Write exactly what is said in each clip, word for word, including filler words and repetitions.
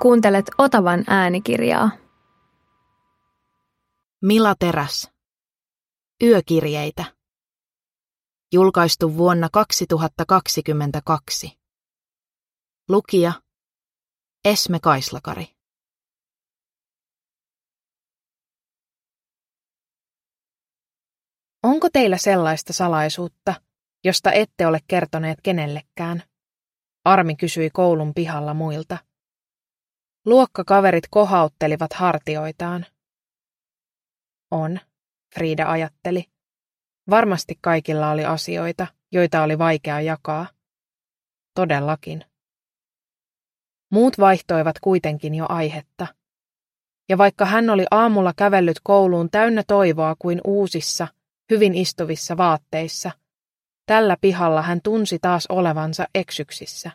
Kuuntelet Otavan äänikirjaa. Mila Teräs. Yökirjeitä. Julkaistu vuonna kaksituhattakaksikymmentäkaksi. Lukija Esme Kaislakari. Onko teillä sellaista salaisuutta, josta ette ole kertoneet kenellekään? Armi kysyi koulun pihalla muilta. Luokkakaverit kohauttelivat hartioitaan. On, Frida ajatteli. Varmasti kaikilla oli asioita, joita oli vaikea jakaa. Todellakin. Muut vaihtoivat kuitenkin jo aihetta. Ja vaikka hän oli aamulla kävellyt kouluun täynnä toivoa kuin uusissa, hyvin istuvissa vaatteissa, tällä pihalla hän tunsi taas olevansa eksyksissä.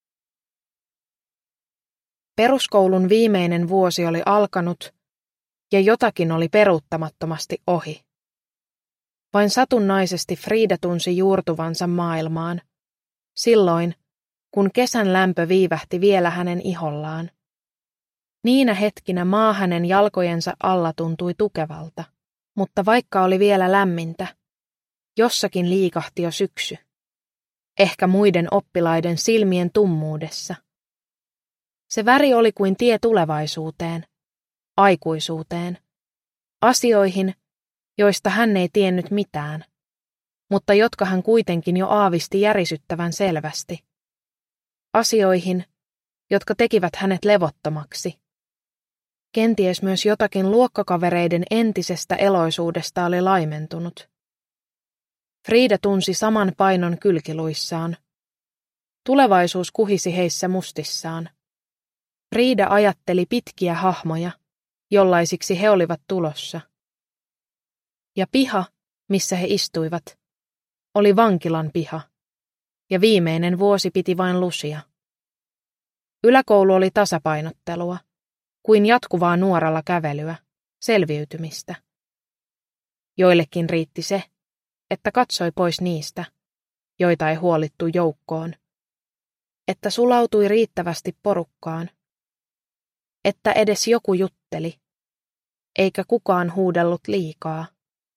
Peruskoulun viimeinen vuosi oli alkanut, ja jotakin oli peruuttamattomasti ohi. Vain satunnaisesti Frida tunsi juurtuvansa maailmaan, silloin, kun kesän lämpö viivähti vielä hänen ihollaan. Niinä hetkinä maa hänen jalkojensa alla tuntui tukevalta, mutta vaikka oli vielä lämmintä, jossakin liikahti jo syksy, ehkä muiden oppilaiden silmien tummuudessa. Se väri oli kuin tie tulevaisuuteen, aikuisuuteen, asioihin, joista hän ei tiennyt mitään, mutta jotka hän kuitenkin jo aavisti järisyttävän selvästi. Asioihin, jotka tekivät hänet levottomaksi. Kenties myös jotakin luokkakavereiden entisestä eloisuudesta oli laimentunut. Frida tunsi saman painon kylkiluissaan. Tulevaisuus kuhisi heissä mustissaan. Frida ajatteli pitkiä hahmoja, jollaisiksi he olivat tulossa. Ja piha, missä he istuivat, oli vankilan piha, ja viimeinen vuosi piti vain lusia. Yläkoulu oli tasapainottelua, kuin jatkuvaa nuoralla kävelyä, selviytymistä. Joillekin riitti se, että katsoi pois niistä, joita ei huolittu joukkoon, että sulautui riittävästi porukkaan, että edes joku jutteli, eikä kukaan huudellut liikaa.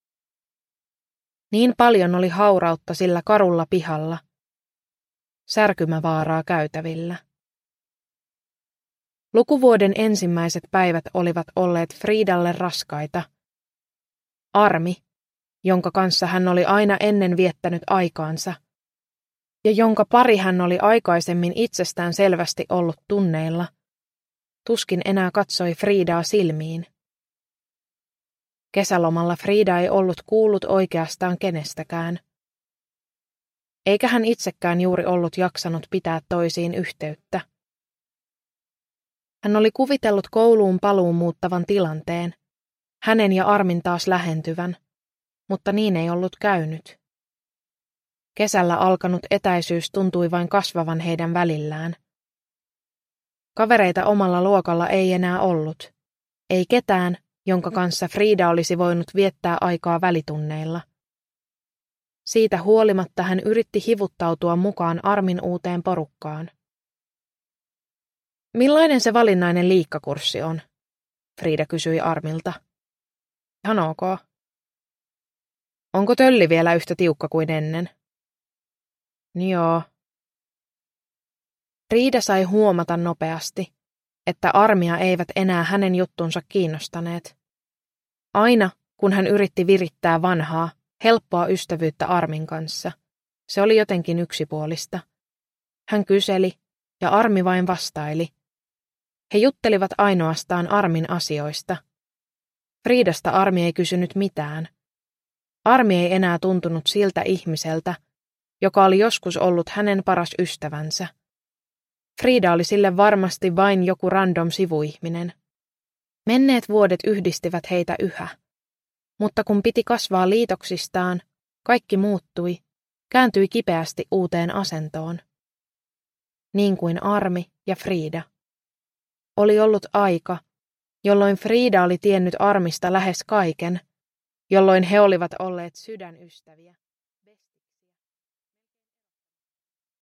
Niin paljon oli haurautta sillä karulla pihalla, särkymävaaraa käytävillä. Lukuvuoden ensimmäiset päivät olivat olleet Fridalle raskaita. Armi, jonka kanssa hän oli aina ennen viettänyt aikaansa, ja jonka pari hän oli aikaisemmin itsestään selvästi ollut tunneilla, tuskin enää katsoi Fridaa silmiin. Kesälomalla Frida ei ollut kuullut oikeastaan kenestäkään. Eikä hän itsekään juuri ollut jaksanut pitää toisiin yhteyttä. Hän oli kuvitellut kouluun paluun muuttavan tilanteen, hänen ja Armin taas lähentyvän, mutta niin ei ollut käynyt. Kesällä alkanut etäisyys tuntui vain kasvavan heidän välillään. Kavereita omalla luokalla ei enää ollut, ei ketään, jonka kanssa Frida olisi voinut viettää aikaa välitunneilla. Siitä huolimatta hän yritti hivuttautua mukaan Armin uuteen porukkaan. Millainen se valinnainen liikkakurssi on? Frida kysyi Armilta. Ihan ok. Onko tölli vielä yhtä tiukka kuin ennen? Joo. Frida sai huomata nopeasti, että Armia eivät enää hänen juttunsa kiinnostaneet. Aina, kun hän yritti virittää vanhaa, helppoa ystävyyttä Armin kanssa, se oli jotenkin yksipuolista. Hän kyseli, ja Armi vain vastaili. He juttelivat ainoastaan Armin asioista. Fridasta Armi ei kysynyt mitään. Armi ei enää tuntunut siltä ihmiseltä, joka oli joskus ollut hänen paras ystävänsä. Frida oli sille varmasti vain joku random sivuihminen. Menneet vuodet yhdistivät heitä yhä, mutta kun piti kasvaa liitoksistaan, kaikki muuttui, kääntyi kipeästi uuteen asentoon. Niin kuin Armi ja Frida. Oli ollut aika, jolloin Frida oli tiennyt Armista lähes kaiken, jolloin he olivat olleet sydänystäviä.